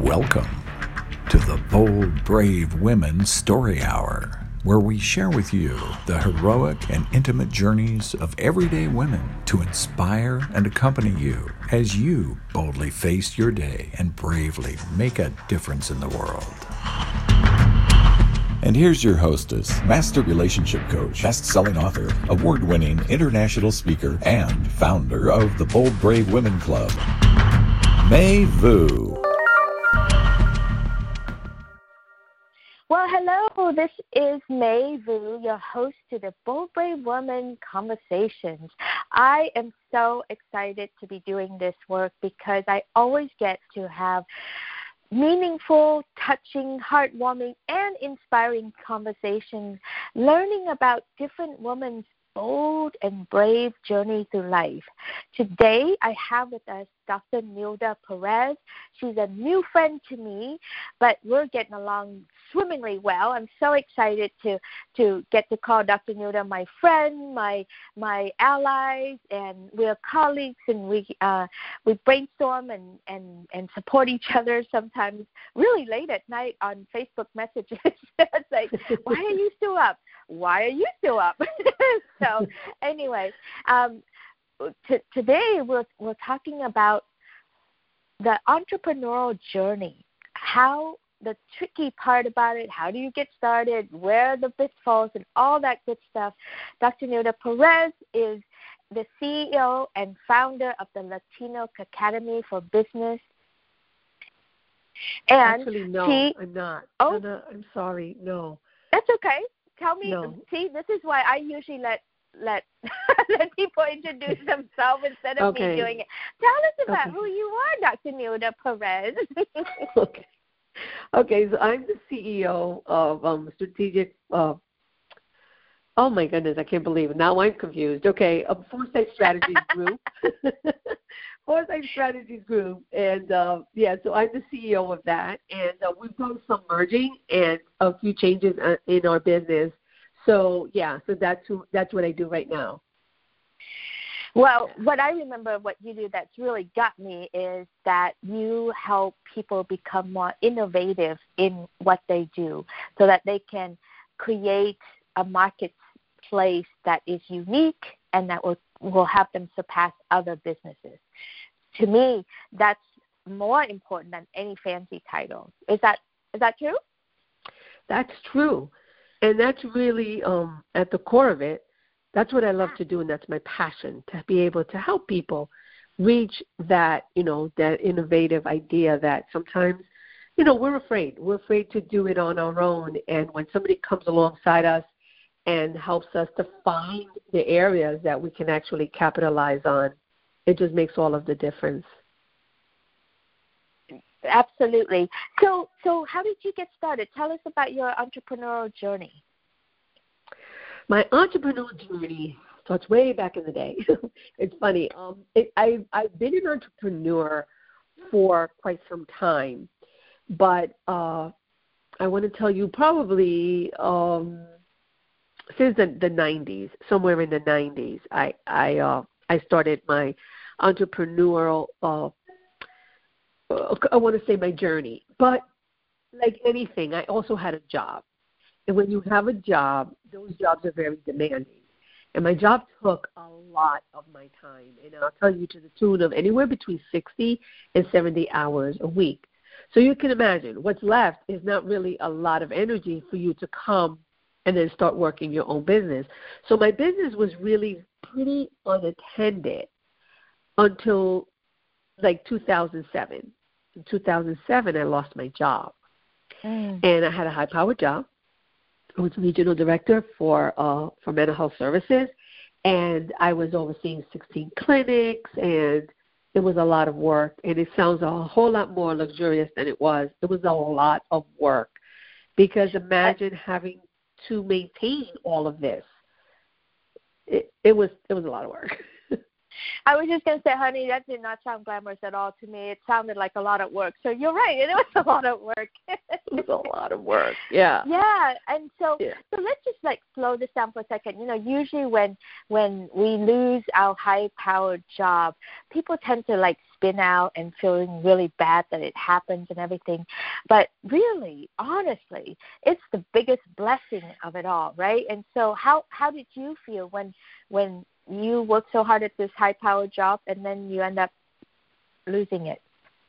Welcome to the Bold, Brave Women Story Hour, where we share with you the heroic and intimate journeys of everyday women to inspire and accompany you as you boldly face your day and bravely make a difference in the world. And here's your hostess, master relationship coach, best-selling author, award-winning international speaker, and founder of the Bold Brave Women Club, May Vu. Well, hello, this is May Vu, your host to the Bold Brave Woman Conversations. I am so excited to be doing this work because I always get to have meaningful, touching, heartwarming, and inspiring conversations, learning about different women's bold and brave journey through life. Today, I have with us Dr. Nilda Perez. She's a new friend to me, but we're getting along swimmingly well. I'm so excited to get to call Dr. Nilda my friend, my allies, and we're colleagues, and we brainstorm and support each other sometimes really late at night on Facebook messages. It's like, why are you still up? Why are you still up? So anyway, today we're talking about the entrepreneurial journey, how the tricky part about it, how do you get started, where are the pitfalls, and all that good stuff. Dr. Nilda Perez is the CEO and founder of the Latino Academy for Business. And actually, no, I'm not. Oh, no, I'm sorry, no. That's okay. Tell me. No. See, this is why I usually let let people introduce themselves instead of me doing it. Tell us about who you are, Dr. Nilda Perez. Okay, so I'm the CEO of Strategic. Oh my goodness, I can't believe it. Now I'm confused. Okay, Foresight Strategies Group. Foresight Strategies Group, and so I'm the CEO of that, and we've done some merging and a few changes in our business. So that's what I do right now. Well, what I remember what you do that's really got me is that you help people become more innovative in what they do so that they can create a marketplace that is unique and that will have them surpass other businesses. To me, that's more important than any fancy title. Is that true? That's true. And that's really at the core of it. That's what I love to do, and that's my passion, to be able to help people reach that, that innovative idea that sometimes, we're afraid. We're afraid to do it on our own. And when somebody comes alongside us and helps us to find the areas that we can actually capitalize on, it just makes all of the difference. Absolutely. So how did you get started? Tell us about your entrepreneurial journey. My entrepreneurial journey starts way back in the day. It's funny. I've been an entrepreneur for quite some time, but I want to tell you probably since the 90s, somewhere in the 90s, I started my entrepreneurial I want to say my journey. But like anything, I also had a job. And when you have a job, those jobs are very demanding. And my job took a lot of my time. And I'll tell you, to the tune of anywhere between 60 and 70 hours a week. So you can imagine what's left is not really a lot of energy for you to come and then start working your own business. So my business was really pretty unattended until like 2007. In 2007, I lost my job. And I had a high-powered job. I was regional director for mental health services, and I was overseeing 16 clinics, and it was a lot of work. And it sounds a whole lot more luxurious than it was. It was a lot of work, because imagine having to maintain all of this. It was a lot of work. I was just going to say, honey, that did not sound glamorous at all to me. It sounded like a lot of work. So you're right. It was a lot of work. It was a lot of work. Yeah. Yeah. And so let's just like slow this down for a second. You know, usually when we lose our high-powered job, people tend to like spin out and feeling really bad that it happens and everything. But really, honestly, it's the biggest blessing of it all, right? And so how did you feel when you work so hard at this high-powered job and then you end up losing it?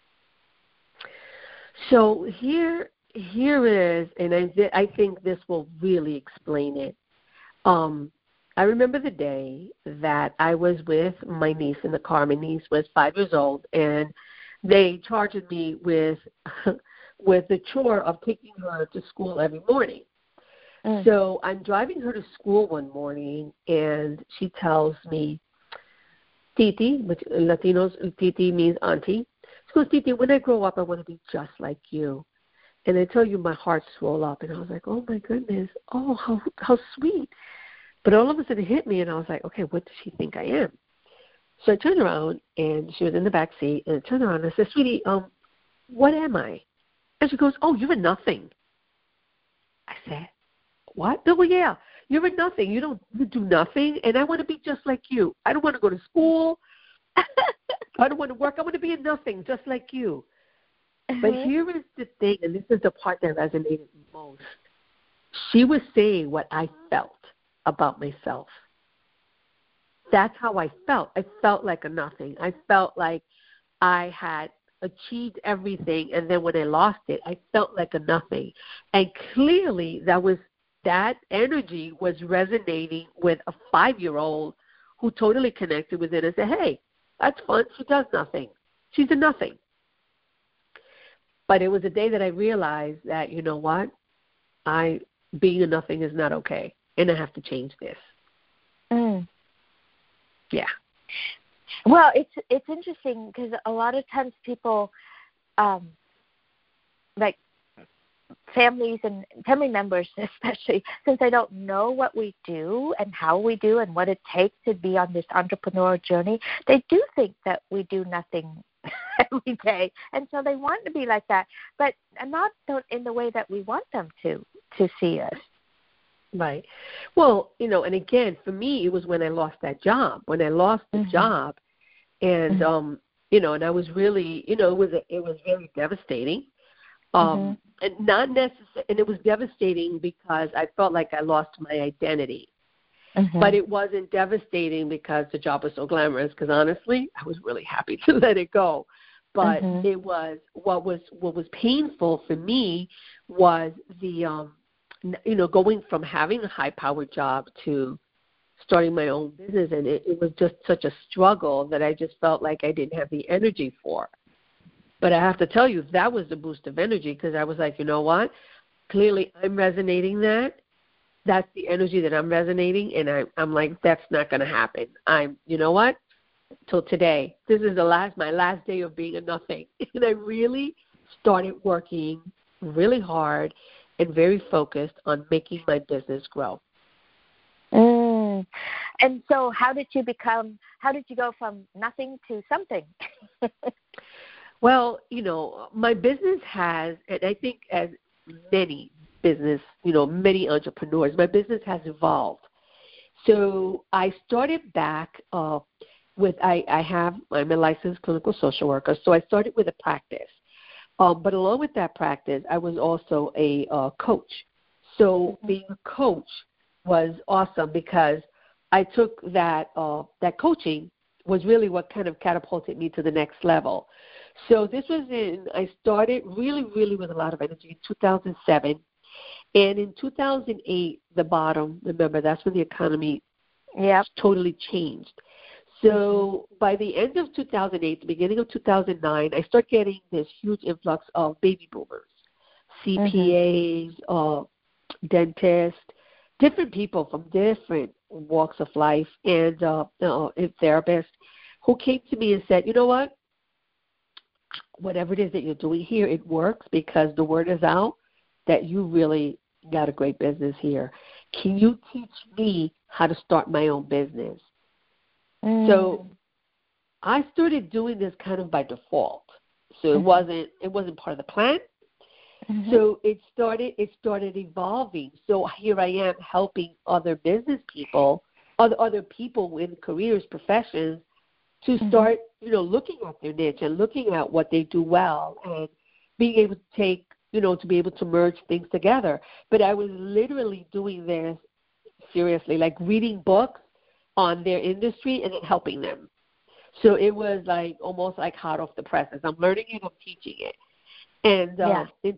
So here is, and I think this will really explain it. I remember the day that I was with my niece in the car. My niece was 5 years old, and they charged me with the chore of taking her to school every morning. So I'm driving her to school one morning, and she tells me, Titi, which Latinos, Titi means auntie. She goes, Titi, when I grow up, I want to be just like you. And I tell you, my heart swelled up, and I was like, oh, my goodness, oh, how sweet. But all of a sudden it hit me, and I was like, okay, what does she think I am? So I turned around, and she was in the back seat, and I turned around, and I said, sweetie, what am I? And she goes, oh, you're a nothing. I said, what? No, yeah, you're a nothing. You do nothing, and I want to be just like you. I don't want to go to school. I don't want to work. I want to be a nothing, just like you. But here is the thing, and this is the part that resonated most. She was saying what I felt about myself. That's how I felt. I felt like a nothing. I felt like I had achieved everything, and then when I lost it, I felt like a nothing. And clearly that energy was resonating with a 5-year-old who totally connected with it and said, hey, that's fun. She does nothing. She's a nothing. But it was a day that I realized that, you know what, being a nothing is not okay, and I have to change this. Yeah. Well, it's interesting because a lot of times people, like families and family members especially, since they don't know what we do and how we do and what it takes to be on this entrepreneurial journey, they do think that we do nothing every day. And so they want to be like that, but not in the way that we want them to see us. Right. Well, and again, for me, it was when I lost that job. When I lost the job, and and I was really, it was very devastating. And not necessarily, and it was devastating because I felt like I lost my identity. But it wasn't devastating because the job was so glamorous. Because honestly, I was really happy to let it go. But it was what was painful for me was the going from having a high-powered job to starting my own business, and it was just such a struggle that I just felt like I didn't have the energy for. But I have to tell you, that was the boost of energy because I was like, you know what? Clearly I'm resonating that. That's the energy that I'm resonating, and I'm like, that's not going to happen. You know what? Till today, this is my last day of being a nothing. And I really started working really hard and very focused on making my business grow. And so how did you go from nothing to something? Well, my business has, and I think as many many entrepreneurs, my business has evolved. So I started back I'm a licensed clinical social worker, so I started with a practice. But along with that practice, I was also a coach. So being a coach was awesome because I took that coaching was really what kind of catapulted me to the next level. So I started really, really with a lot of energy in 2007. And in 2008, the bottom, remember, that's when the economy totally changed. So by the end of 2008, the beginning of 2009, I started getting this huge influx of baby boomers, CPAs, dentists, different people from different walks of life, and therapists who came to me and said, you know what? Whatever it is that you're doing here, it works because the word is out that you really got a great business here. Can you teach me how to start my own business? So I started doing this kind of by default. So it wasn't part of the plan. Mm-hmm. So it started evolving. So here I am helping other business people, other people in careers, professions, to start, looking at their niche and looking at what they do well and being able to be able to merge things together. But I was literally doing this seriously, like reading books on their industry and then helping them. So it was like almost like hot off the presses. I'm learning it, I'm teaching it. And in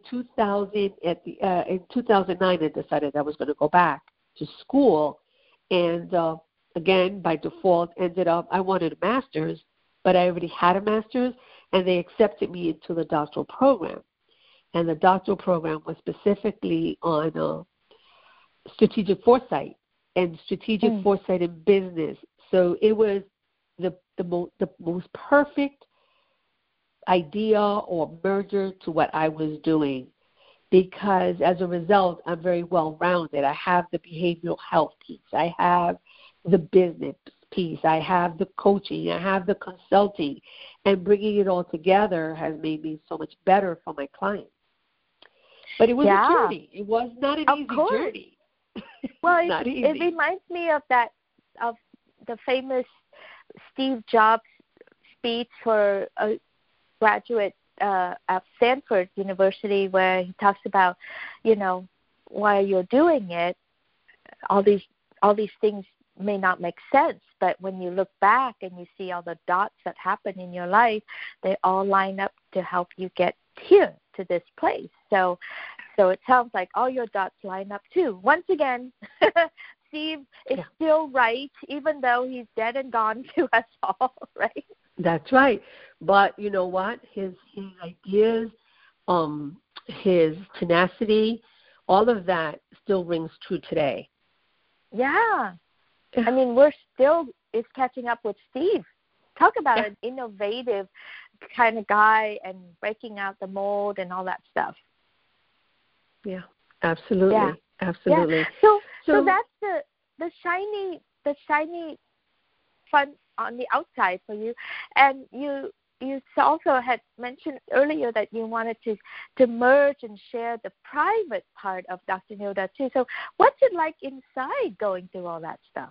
2009, I decided I was going to go back to school. And again, by default, ended up, I wanted a master's, but I already had a master's, and they accepted me into the doctoral program. And the doctoral program was specifically on strategic foresight and strategic foresight in business. So it was the most perfect idea or merger to what I was doing, because as a result, I'm very well-rounded. I have the behavioral health piece. I have the business piece. I have the coaching. I have the consulting. And bringing it all together has made me so much better for my clients. But it was a journey. It was not an easy journey. Well, it reminds me of the famous Steve Jobs speech for a graduate at Stanford University, where he talks about, while you're doing it, all these things may not make sense, but when you look back and you see all the dots that happen in your life, they all line up to help you get here to this place. So it sounds like all your dots line up too. Once again, Steve is still right, even though he's dead and gone to us all, right? That's right. But you know what? His ideas, his tenacity, all of that still rings true today. Yeah. I mean, it's catching up with Steve. Talk about an innovative kind of guy and breaking out the mold and all that stuff. Yeah, absolutely. Yeah. Absolutely. Yeah. So that's the shiny fun on the outside for you. And you also had mentioned earlier that you wanted to merge and share the private part of Dr. Nilda too. So what's it like inside going through all that stuff?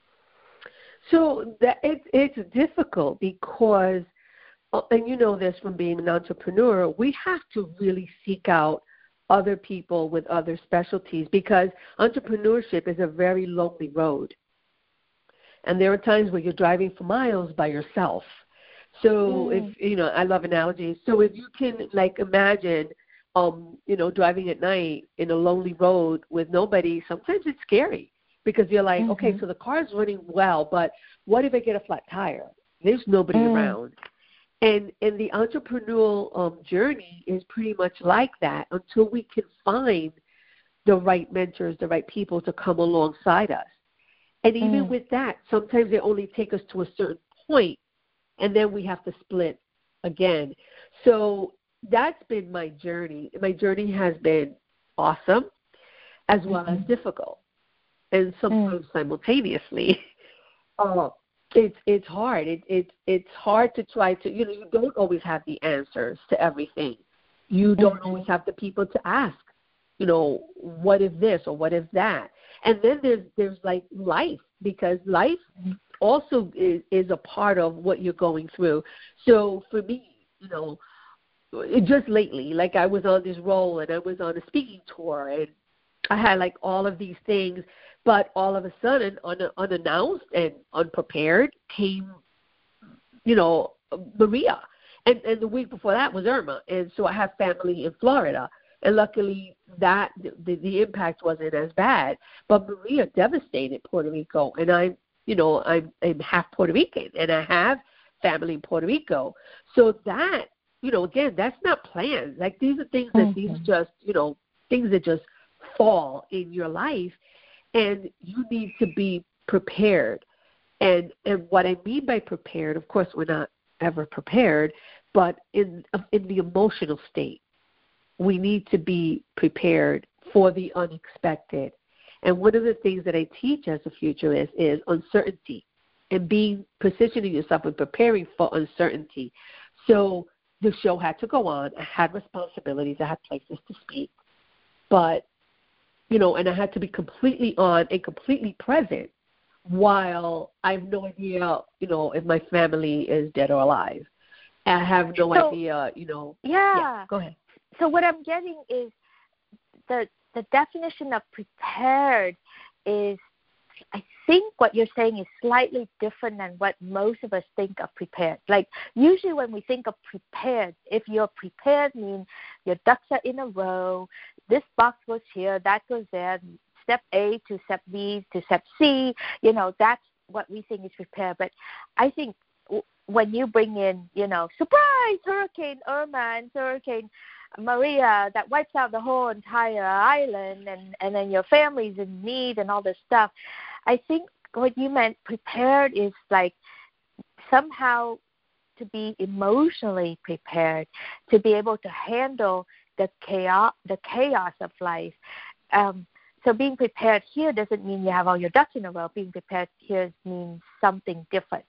So it's difficult because, and you know this from being an entrepreneur, we have to really seek out other people with other specialties, because entrepreneurship is a very lonely road. And there are times where you're driving for miles by yourself. So if, I love analogies. So if you can imagine, driving at night in a lonely road with nobody, sometimes it's scary because you're like, okay, so the car's running well, but what if I get a flat tire? There's nobody around. And the entrepreneurial journey is pretty much like that until we can find the right mentors, the right people to come alongside us. And even with that, sometimes they only take us to a certain point, and then we have to split again. So that's been my journey. My journey has been awesome as well as difficult, and sometimes simultaneously. It's hard. It's hard to try to, you don't always have the answers to everything. You don't always have the people to ask, what if this or what if that? And then there's like life, because life also is a part of what you're going through. So for me, just lately, like I was on this role and I was on a speaking tour and I had like all of these things, but all of a sudden, unannounced and unprepared, came, Maria. And the week before that was Irma. And so I have family in Florida. And luckily that the impact wasn't as bad. But Maria devastated Puerto Rico. And I'm half Puerto Rican, and I have family in Puerto Rico. So that, again, that's not planned. Like these are things that these just, things that just fall in your life. And you need to be prepared. And what I mean by prepared, of course, we're not ever prepared, but in the emotional state, we need to be prepared for the unexpected. And one of the things that I teach as a futurist is uncertainty and positioning yourself and preparing for uncertainty. So the show had to go on. I had responsibilities. I had places to speak. But, and I had to be completely on and completely present while I have no idea, if my family is dead or alive. I have no idea, Yeah. Go ahead. So what I'm getting is the definition of prepared is, I think what you're saying is slightly different than what most of us think of prepared. Like usually when we think of prepared, if you're prepared means your ducks are in a row, this box goes here, that goes there, step A to step B to step C, that's what we think is prepared. But I think when you bring in, surprise, Hurricane Irma and Hurricane Maria that wipes out the whole entire island and then your family's in need and all this stuff, I think what you meant prepared is like somehow to be emotionally prepared, to be able to handle the chaos of life. So being prepared here doesn't mean you have all your ducks in a row. Being prepared here means something different.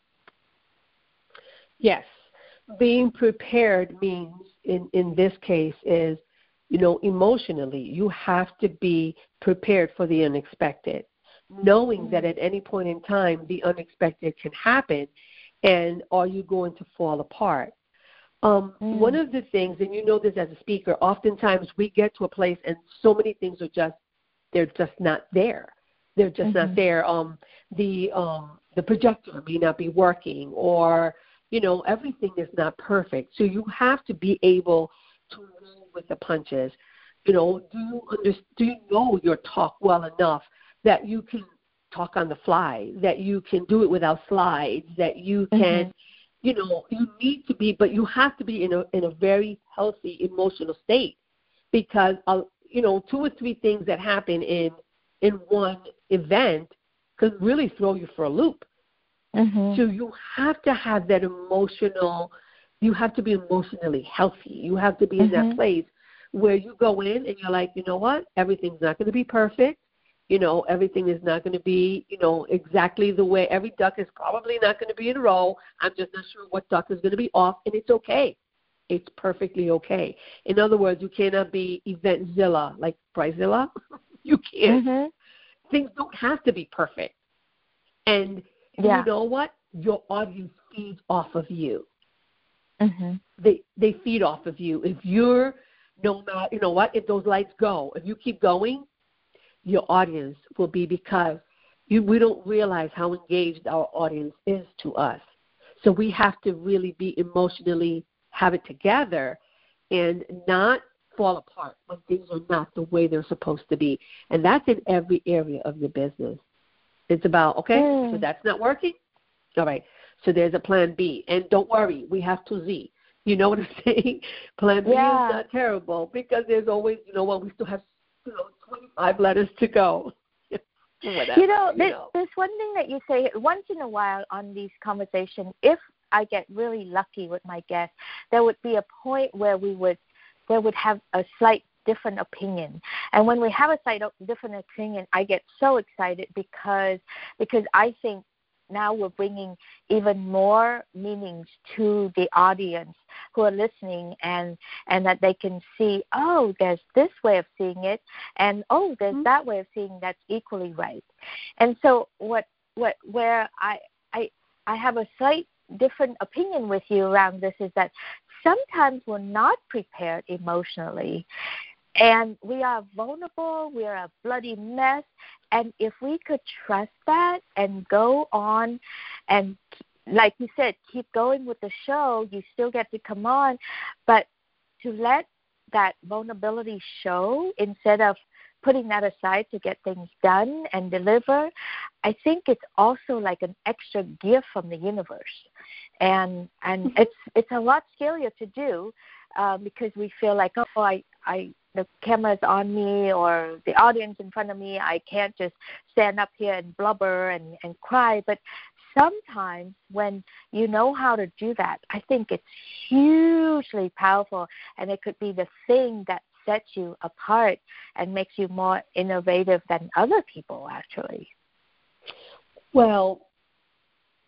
Yes. Being prepared means, in this case, is, emotionally, you have to be prepared for the unexpected, knowing that at any point in time the unexpected can happen, and are you going to fall apart? One of the things, and you know this as a speaker, oftentimes we get to a place and so many things they're just not there. They're just not there. The projector may not be working, or everything is not perfect. So you have to be able to roll with the punches. Do you know your talk well enough that you can talk on the fly, that you can do it without slides, that you can, you need to be, but you have to be in a very healthy emotional state, because 2 or 3 things that happen in one event could really throw you for a loop. So you have to have that you have to be emotionally healthy. You have to be in that place where you go in and you're like, you know what, everything's not going to be perfect. Everything is not going to be, exactly the way. Every duck is probably not going to be in a row. I'm just not sure what duck is going to be off, and it's okay. It's perfectly okay. In other words, you cannot be Eventzilla, like Bridezilla. You can't. Things don't have to be perfect. And you know what? Your audience feeds off of you. They feed off of you. If you're if those lights go, if you keep going, your audience will be, because we don't realize how engaged our audience is to us. So we have to really be emotionally, have it together, and not fall apart when things are not the way they're supposed to be. And that's in every area of your business. It's about, so that's not working? All right, so there's a plan B. And don't worry, we have to Z. You know what I'm saying? Plan B is not terrible, because there's always, we still have 25 letters to go. There's one thing that you say once in a while on these conversations. If I get really lucky with my guests, there would be a point where we would have a slight different opinion. And when we have a slight different opinion, I get so excited because I think now we're bringing even more meanings to the audience who are listening, and that they can see, there's this way of seeing it, and there's that way of seeing that's equally right. And so where I have a slight different opinion with you around this is that sometimes we're not prepared emotionally, and we are vulnerable, we are a bloody mess, and if we could trust that and go on and, like you said, keep going with the show, you still get to come on, but to let that vulnerability show instead of putting that aside to get things done and deliver, I think it's also like an extra gift from the universe. And it's a lot scarier to do because we feel like, the camera's on me or the audience in front of me. I can't just stand up here and blubber and cry. But sometimes when you know how to do that, I think it's hugely powerful, and it could be the thing that sets you apart and makes you more innovative than other people, actually. Well,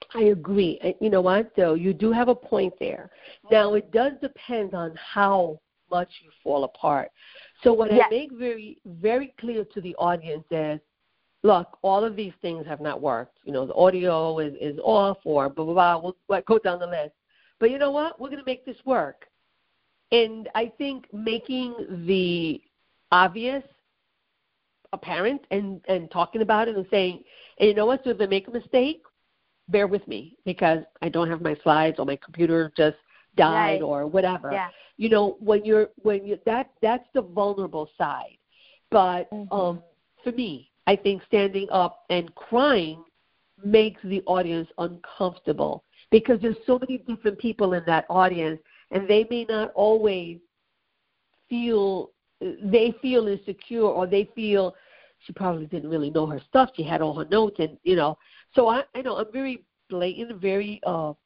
I agree. And you know what, though? You do have a point there. Now, it does depend on how much you fall apart. So what I make very, very clear to the audience is, look, all of these things have not worked. You know, the audio is off or blah, blah, blah. We'll go down the list. But you know what? We're going to make this work. And I think making the obvious apparent and talking about it and saying, and you know what, so if they make a mistake, bear with me because I don't have my slides or my computer just died or whatever. Yeah. You know, when you that's the vulnerable side. But for me, I think standing up and crying makes the audience uncomfortable because there's so many different people in that audience and they may not always feel insecure or they feel she probably didn't really know her stuff. She had all her notes and, you know. So I know I'm very blatant, very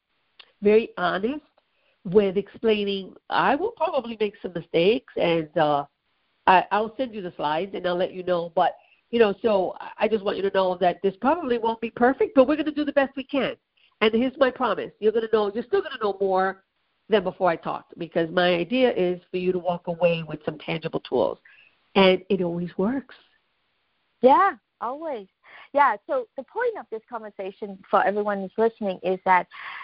honest with explaining I will probably make some mistakes and I'll send you the slides and I'll let you know. But, you know, so I just want you to know that this probably won't be perfect, but we're going to do the best we can. And here's my promise. You're still going to know more than before I talked because my idea is for you to walk away with some tangible tools. And it always works. Yeah, always. Yeah, so the point of this conversation for everyone who's listening is that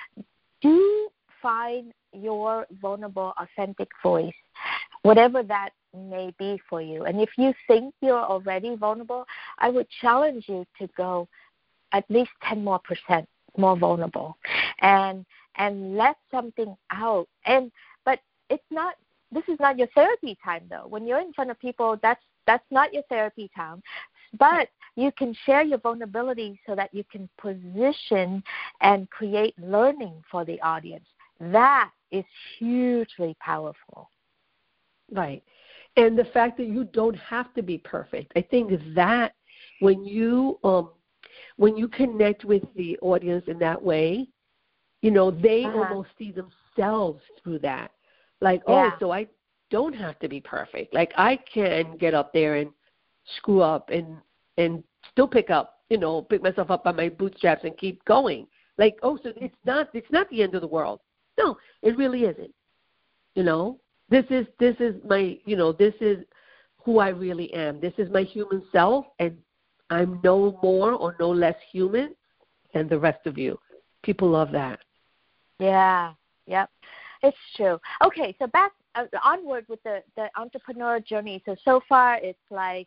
do find your vulnerable, authentic voice, whatever that may be for you. And if you think you're already vulnerable, I would challenge you to go at least 10% more vulnerable and let something out. But this is not your therapy time though. When you're in front of people, that's not your therapy time. But you can share your vulnerability so that you can position and create learning for the audience. That is hugely powerful. Right. And the fact that you don't have to be perfect. I think that when you connect with the audience in that way, you know, they almost see themselves through that. Like, so I don't have to be perfect. Like I can get up there and screw up and still pick myself up by my bootstraps and keep going. Like, so it's not the end of the world. No, it really isn't. You know, this is my, you know, this is who I really am. This is my human self, and I'm no more or no less human than the rest of you. People love that. Yeah, yep, it's true. Okay, so back onward with the entrepreneur journey. So far it's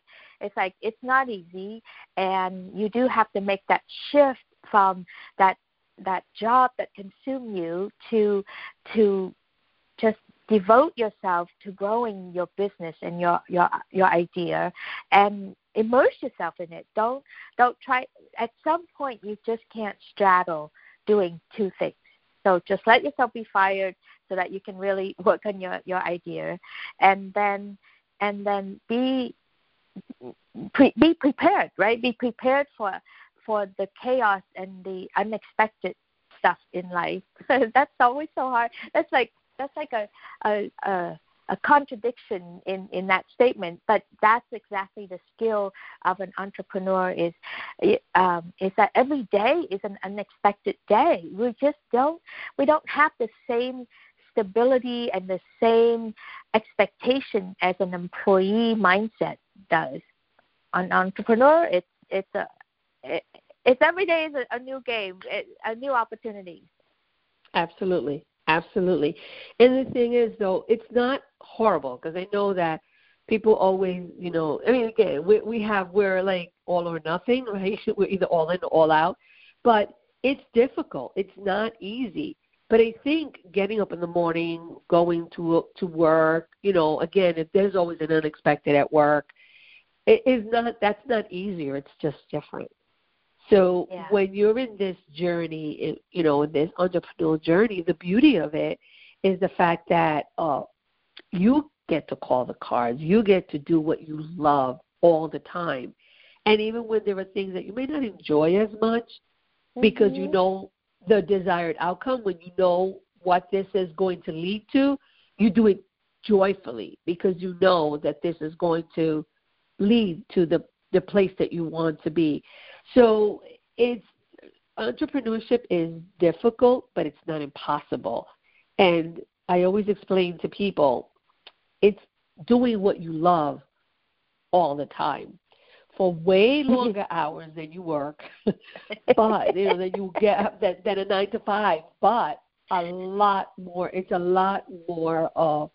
not easy, and you do have to make that shift from that job that consumes you to just devote yourself to growing your business and your idea and immerse yourself in it. Don't try. At some point you just can't straddle doing two things. So just let yourself be fired so that you can really work on your idea, and then be prepared, right? Be prepared for the chaos and the unexpected stuff in life. That's always so hard. That's like a contradiction in that statement, but that's exactly the skill of an entrepreneur is that every day is an unexpected day. We don't have the same stability and the same expectation as an employee mindset does. An entrepreneur, it's every day is a new game, a new opportunity. Absolutely. Absolutely. And the thing is, though, it's not horrible because I know that people always, you know, I mean, again, we're like all or nothing, right? We're either all in or all out. But it's difficult. It's not easy. But I think getting up in the morning, going to work, you know, again, if there's always an unexpected at work, that's not easier. It's just different. So when you're in this journey, you know, in this entrepreneurial journey, the beauty of it is the fact that you get to call the cards. You get to do what you love all the time. And even when there are things that you may not enjoy as much because you know the desired outcome, when you know what this is going to lead to, you do it joyfully because you know that this is going to lead to the place that you want to be. So it's entrepreneurship is difficult, but it's not impossible. And I always explain to people, it's doing what you love all the time for way longer hours than you work, but that you get than a 9 to 5, but a lot more. It's a lot more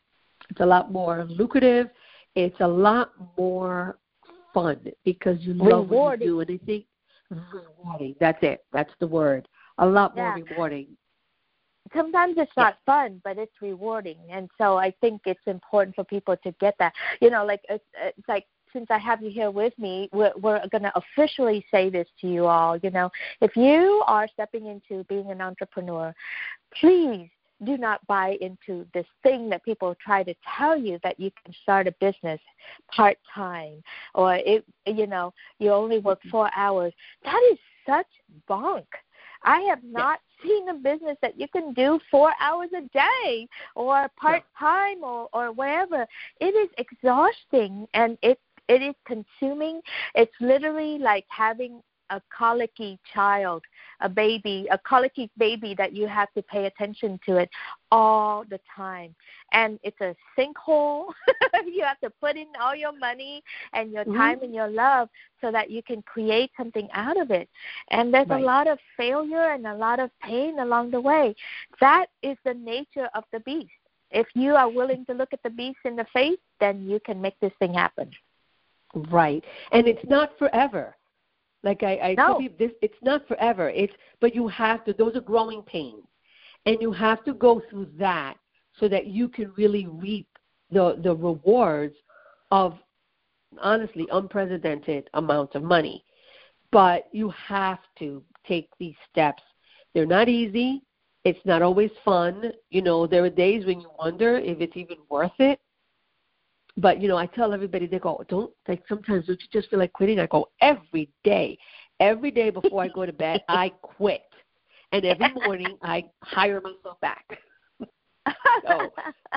lucrative. It's a lot more fun because you love what you do, and I think rewarding. That's it. That's the word. A lot more rewarding. Sometimes it's not fun, but it's rewarding, and so I think it's important for people to get that. It's like, since I have you here with me, we're going to officially say this to you all. If you are stepping into being an entrepreneur, please do not buy into this thing that people try to tell you that you can start a business part-time or, you only work 4 hours. That is such bunk. I have not seen a business that you can do 4 hours a day or part-time or wherever. It is exhausting, and it is consuming. It's literally like having a colicky child, a colicky baby that you have to pay attention to it all the time. And it's a sinkhole. You have to put in all your money and your time and your love so that you can create something out of it. And there's a lot of failure and a lot of pain along the way. That is the nature of the beast. If you are willing to look at the beast in the face, then you can make this thing happen. Right. And it's not forever. Like I tell you, it's not forever. But you have to. Those are growing pains, and you have to go through that so that you can really reap the rewards of, honestly, unprecedented amounts of money. But you have to take these steps. They're not easy. It's not always fun. There are days when you wonder if it's even worth it. But, I tell everybody, they go, sometimes don't you just feel like quitting? I go, every day before I go to bed, I quit. And every morning I hire myself back. So,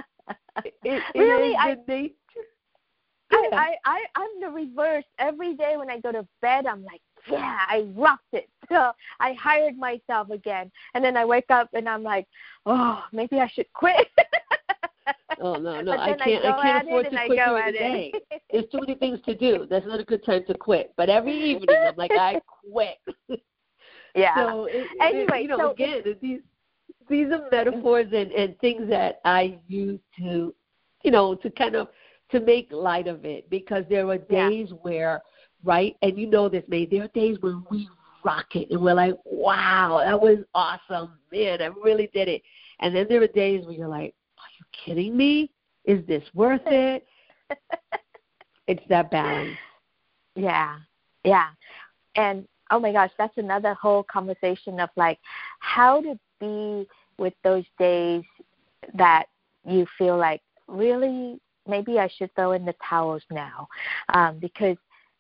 really? I'm the reverse. Every day when I go to bed, I'm like, yeah, I rocked it. So I hired myself again. And then I wake up and I'm like, oh, maybe I should quit. Oh, no, I can't afford to quit during the day. There's too many things to do. That's not a good time to quit. But every evening, I'm like, I quit. Yeah. So, again, these are metaphors and things that I use to to make light of it, because there are days where, right, and this, May, there are days when we rock it and we're like, wow, that was awesome. Man, I really did it. And then there are days where you're like, are you kidding me? Is this worth it? It's that balance. Yeah. And, oh, my gosh, that's another whole conversation of, like, how to be with those days that you feel like, really, maybe I should throw in the towels now, because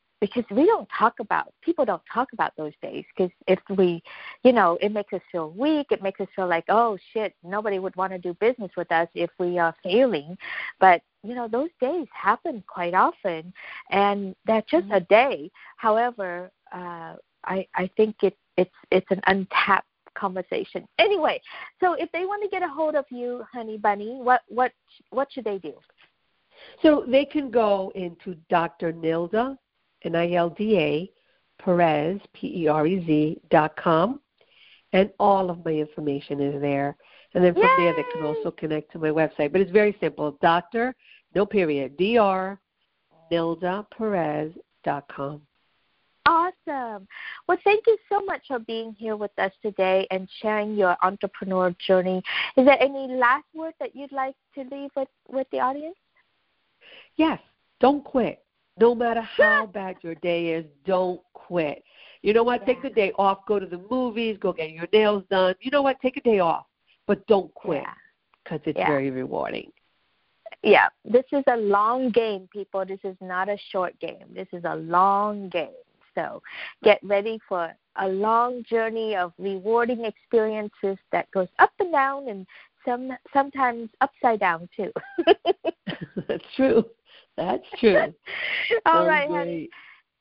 people don't talk about those days, because if we, it makes us feel weak. It makes us feel like, oh, shit, nobody would want to do business with us if we are failing. But, those days happen quite often, and they're just a day. However, I think it's an untapped conversation. Anyway, so if they want to get a hold of you, Honey Bunny, what should they do? So they can go into Dr. Nilda, Nilda Perez, PEREZ.com, and all of my information is there. And then from there, they can also connect to my website. But it's very simple. Dr. No period. Dr. NildaPerez.com. Awesome. Well, thank you so much for being here with us today and sharing your entrepreneur journey. Is there any last word that you'd like to leave with the audience? Yes. Don't quit. No matter how bad your day is, don't quit. You know what? Take the day off. Go to the movies. Go get your nails done. You know what? Take a day off. But don't quit, because it's very rewarding. Yeah. This is a long game, people. This is not a short game. This is a long game. So get ready for a long journey of rewarding experiences that goes up and down, and sometimes upside down, too. That's true. That's true. All right, honey.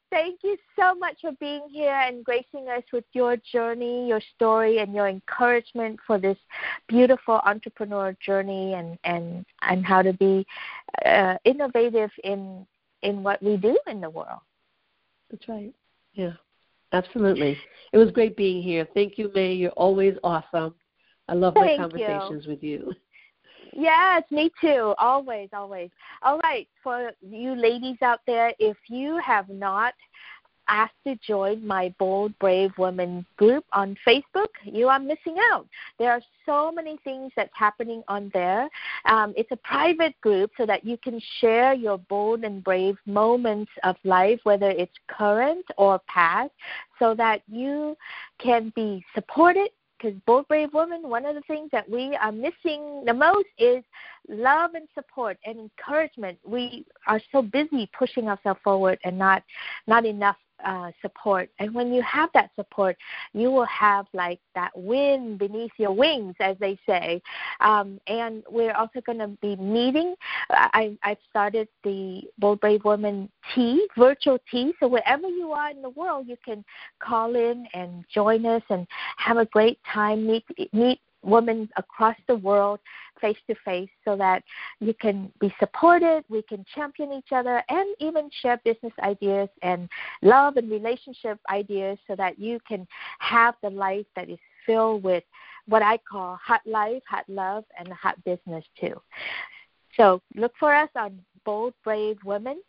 Thank you so much for being here and gracing us with your journey, your story, and your encouragement for this beautiful entrepreneur journey and how to be innovative in what we do in the world. That's right. Yeah, absolutely. It was great being here. Thank you, May. You're always awesome. I love my conversations with you. Yes, me too. Always, always. All right, for you ladies out there, if you have not asked to join my Bold, Brave Women group on Facebook, you are missing out. There are so many things that's happening on there. It's a private group so that you can share your bold and brave moments of life, whether it's current or past, so that you can be supported. Because Bold, Brave Women, one of the things that we are missing the most is love and support and encouragement. We are so busy pushing ourselves forward and not enough support. And when you have that support, you will have like that wind beneath your wings, as they say. And we're also going to be meeting. I've started the Bold, Brave Women tea, virtual tea. So wherever you are in the world, you can call in and join us and have a great time, meet women across the world face to face, so that you can be supported, we can champion each other, and even share business ideas and love and relationship ideas, so that you can have the life that is filled with what I call hot life, hot love, and hot business too. So look for us on Bold, Brave Women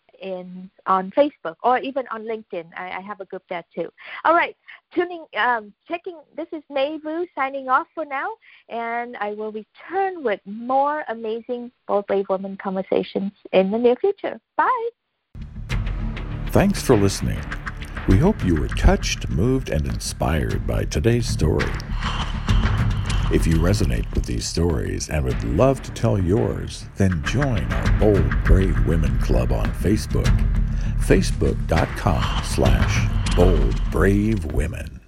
on Facebook or even on LinkedIn. I have a group there too. All right, checking. This is May Vu signing off for now, and I will return with more amazing Bold, Brave Women conversations in the near future. Bye. Thanks for listening. We hope you were touched, moved, and inspired by today's story. If you resonate with these stories and would love to tell yours, then join our Bold, Brave Women Club on Facebook, facebook.com/Bold Brave Women.